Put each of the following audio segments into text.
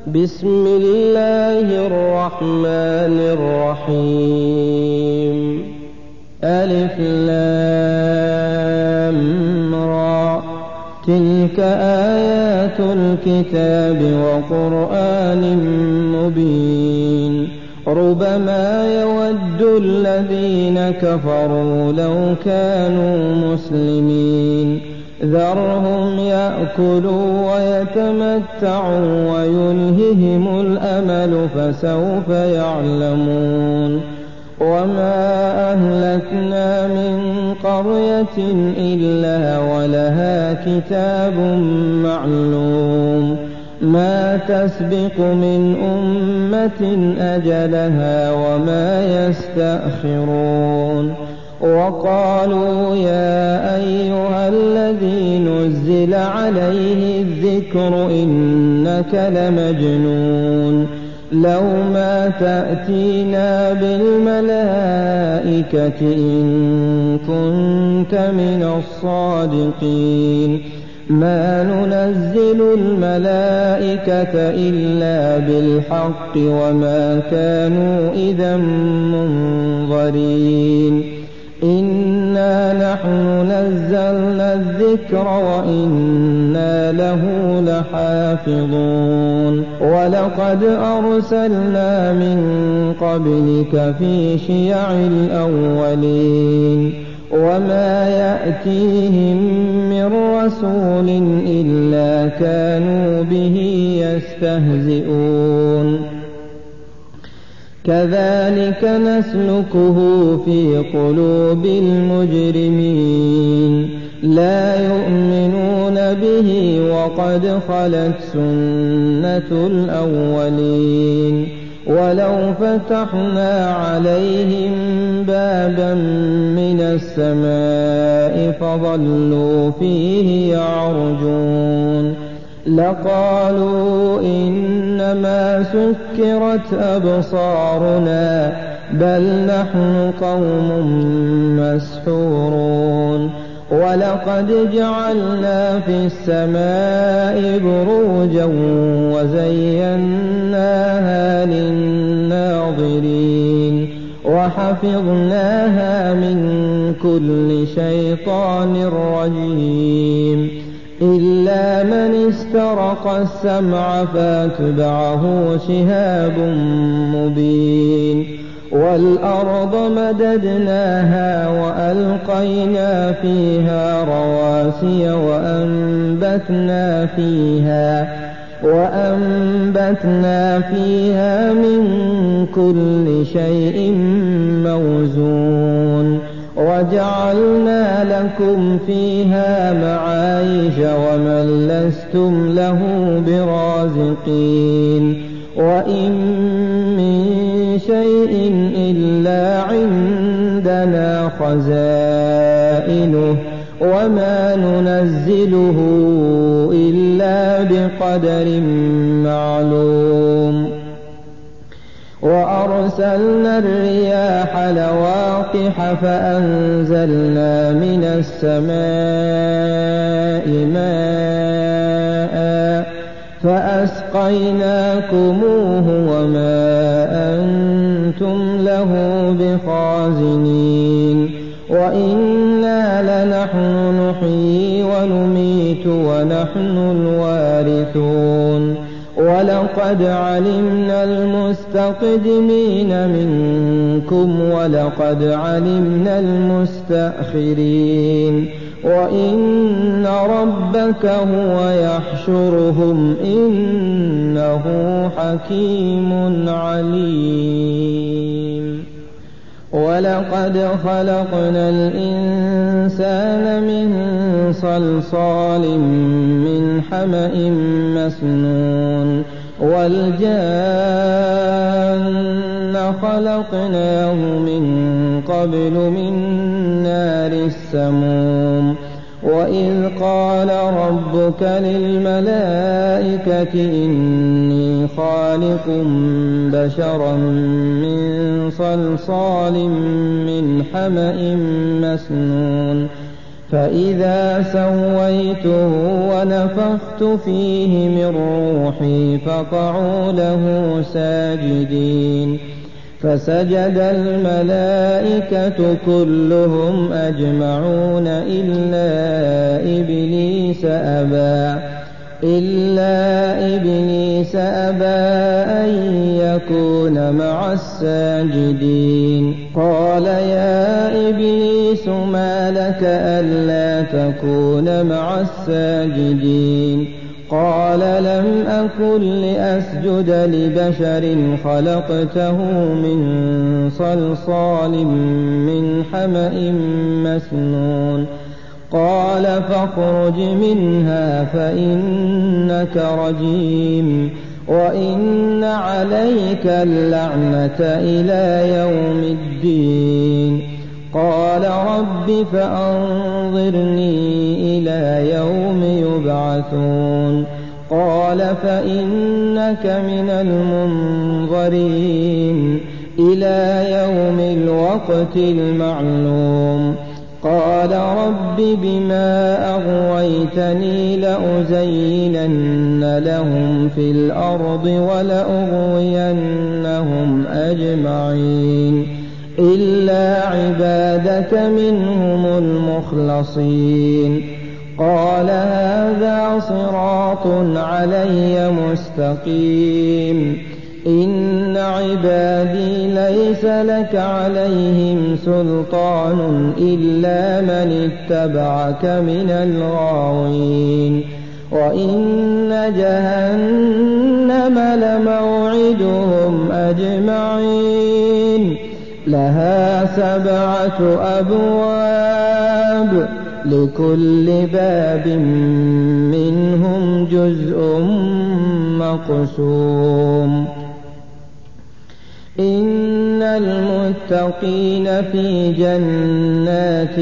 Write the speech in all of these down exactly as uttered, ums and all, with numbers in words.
بسم الله الرحمن الرحيم. ألف لام را. تلك آيات الكتاب وقرآن مبين. ربما يود الذين كفروا لو كانوا مسلمين. ذرهم يأكلوا ويتمتعوا ويلههم الأمل فسوف يعلمون. وما أهلكنا من قرية إلا ولها كتاب معلوم. ما تسبق من أمة أجلها وما يستأخرون. وقالوا يا أيها الذي نزل عليه الذكر إنك لمجنون. لو ما تأتينا بالملائكة إن كنت من الصادقين. ما ننزل الملائكة إلا بالحق وما كانوا إذا منظرين. إنا نحن نزلنا الذكر وإنا له لحافظون. ولقد أرسلنا من قبلك في شيع الأولين. وما يأتيهم من رسول إلا كانوا به يستهزئون. كذلك نسلكه في قلوب المجرمين. لا يؤمنون به وقد خلت سنة الأولين. ولو فتحنا عليهم بابا من السماء فظلوا فيه يعرجون لقالوا إنما سكرت أبصارنا بل نحن قوم مسحورون. ولقد جعلنا في السماء بروجا وزيناها للناظرين وحفظناها من كل شيطان رجيم إلا من استرق السمع فاتبعه شهاب مبين. والأرض مددناها وألقينا فيها رواسي وأنبتنا فيها وأنبتنا فيها من كل شيء موزون. وجعلنا لكم فيها معايش ومن لستم له برازقين. وإن من شيء إلا عندنا خزائنه وما ننزله إلا بقدر معلوم. وأرسلنا الرياح لواقح فأنزلنا من السماء ماء فأسقيناكموه وما أنتم له بخازنين. وإنا لنحن نحيي ونميت ونحن الوارثون. ولقد علمنا المستقدمين منكم ولقد علمنا المستأخرين. وإن ربك هو يحشرهم إنه حكيم عليم. ولقد خلقنا الإنسان من صلصال من حمأ مسنون. والجان خلقناه من قبل من نار السموم. وإذ قال ربك للملائكة إني خالق بشرا من صلصال من حمأ مسنون فإذا سويته ونفخت فيه من روحي فقعوا له ساجدين فسجد الملائكة كلهم أجمعون إلا إبليس أبى إلا إبليس أبى أن يكون مع الساجدين قال يا إبليس ما لك ألا تكون مع الساجدين قال لم أكن لأسجد لبشر خلقته من صلصال من حمأ مسنون قال فاخرج منها فإنك رجيم وإن عليك اللعنة إلى يوم الدين قال رب فأنظرني إلى يوم يبعثون قال فإنك من المنظرين إلى يوم الوقت المعلوم قال رب بما أغويتني لأزينن لهم في الأرض ولأغوينهم أجمعين إلا عبادك منهم المخلصين قال هذا صراط علي مستقيم إن عبادي ليس لك عليهم سلطان إلا من اتبعك من الغاوين وإن جهنم لموعدهم أجمعين لها سبعة أبواب لكل باب منهم جزء مقسوم إن المتقين في جنات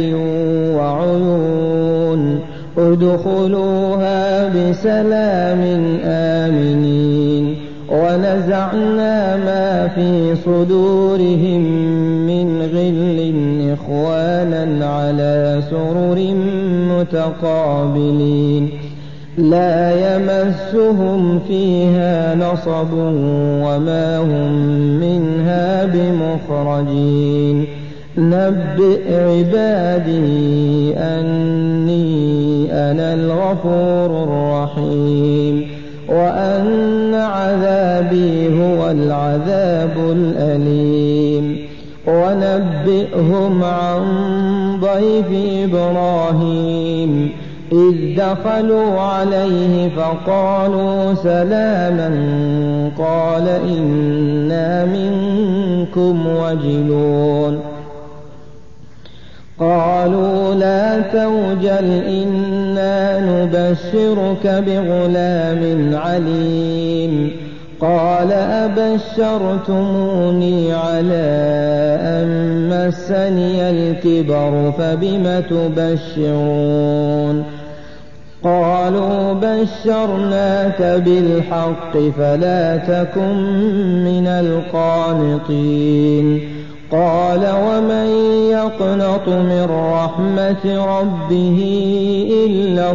وعيون ادخلوها بسلام آمنين ونزعنا ما في صدورهم من غل إخوانا على سرر متقابلين لا يمسهم فيها نصب وما هم منها بمخرجين نبئ عبادي أني أنا الغفور الرحيم وأن عذابي هو العذاب الأليم ونبئهم عن ضيف إبراهيم إذ دخلوا عليه فقالوا سلاما قال إنا منكم وجلون قالوا لا توجل إنا نبشرك بغلام عليم قال أبشرتموني على أن مسني الكبر فبم تبشرون قالوا بشرناك بالحق فلا تكن من القانطين قال ومن يقنط من رحمة ربه إلا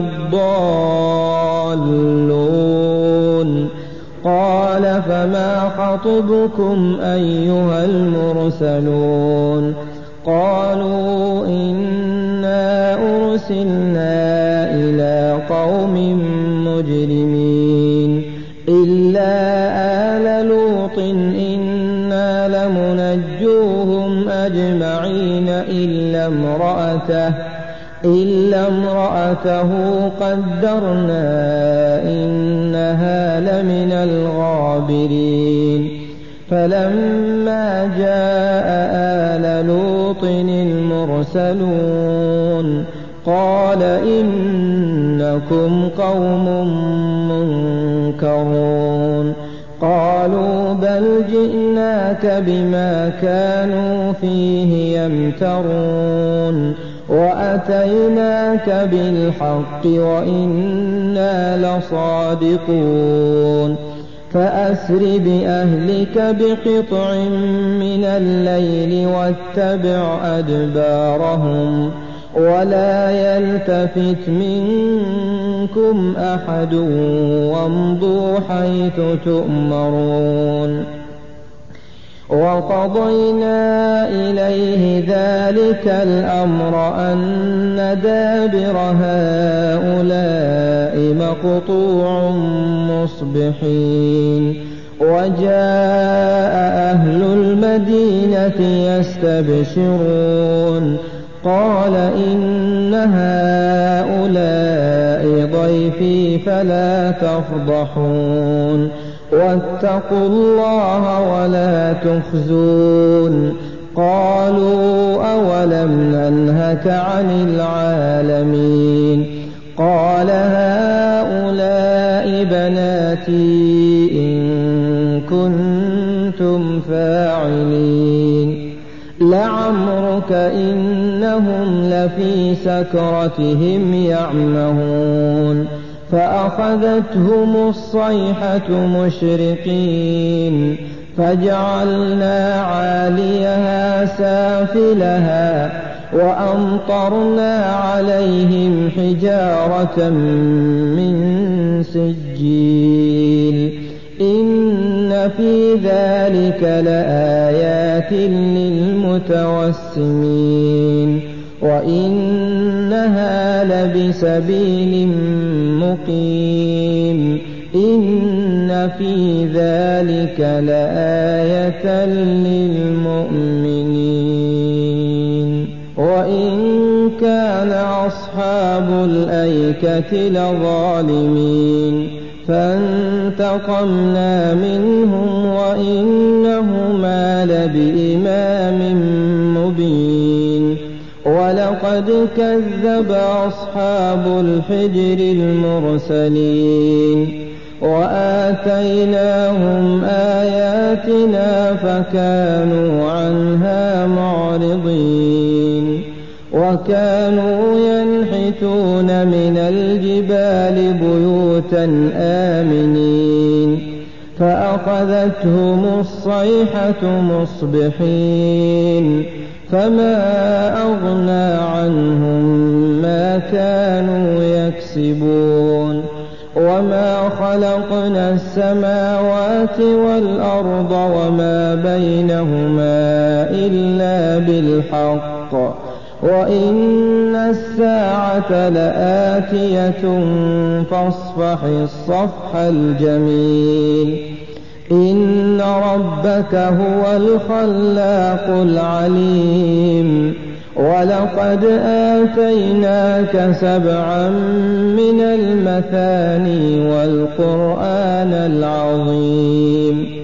الضالون قال فما خطبكم أيها المرسلون قالوا إنا أرسلنا إلى قوم مجرمين إلا آل لوط إنا لمنجوهم أجمعين إلا امرأته إلا امرأته قدرنا إنها لمن الغابرين فلما جاء آل لوط المرسلون قال إنكم قوم منكرون قالوا بل جئناك بما كانوا فيه يمترون وأتيناك بالحق وإنا لصادقون فأسر بأهلك بقطع من الليل واتبع أدبارهم ولا يلتفت منكم أحد وامضوا حيث تؤمرون وقضينا إليه ذلك الأمر أن دابر هؤلاء مقطوع مصبحين وجاء أهل المدينة يستبشرون قال إن هؤلاء ضيفي فلا تفضحون واتقوا الله ولا تخزون قالوا أولم ننهك عن العالمين قال هؤلاء بناتي إن كنتم فاعلين لعمرك إنهم لفي سكرتهم يعمهون فأخذتهم الصيحة مشرقين فجعلنا عاليها سافلها وأمطرنا عليهم حجارة من سجيل إن في ذلك لآيات للمتوسمين وإنها لبسبيل مقيم إن في ذلك لآية للمؤمنين وإن كان أصحاب الأيكة لظالمين فانتقمنا منهم وإنهما لبإمام مبين ولقد كذب أصحاب الحجر المرسلين وآتيناهم آياتنا فكانوا عنها معرضين وكانوا ينحتون من الجبال بيوتا آمنين فأخذتهم الصيحة مصبحين فما أغنى عنهم ما كانوا يكسبون وما خلقنا السماوات والأرض وما بينهما إلا بالحق وإن الساعة لآتية فاصفح الصفح الجميل إن ربك هو الخلاق العليم ولقد آتيناك سبعا من المثاني والقرآن العظيم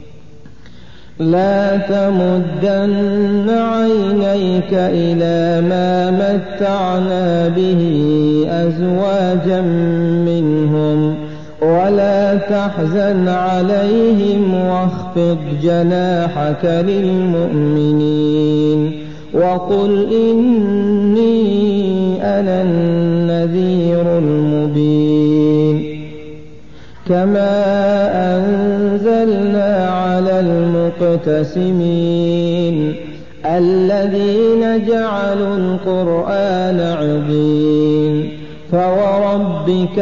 لا تمدن عينيك إلى ما متعنا به أزواجا منهم ولا تحزن عليهم واخفض جناحك للمؤمنين وقل إني أنا النذير المبين كما أنزلنا على المقتسمين الذين جعلوا القرآن عضين فوربك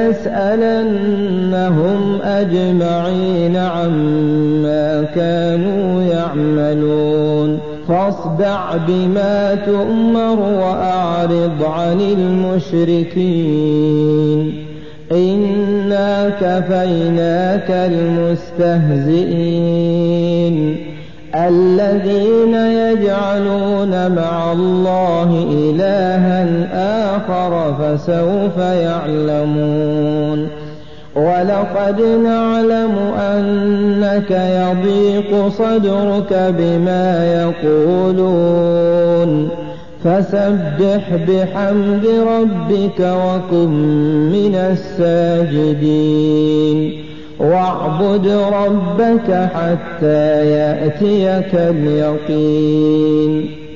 لنسألنهم أجمعين عما كانوا يعملون فاصدع بما تؤمر وأعرض عن المشركين إنا كفيناك المستهزئين الذين يجعلون مع الله إلها آخر فسوف يعلمون ولقد نعلم أنك يضيق صدرك بما يقولون فسبح بحمد ربك وكن من الساجدين واعبد ربك حتى يأتيك اليقين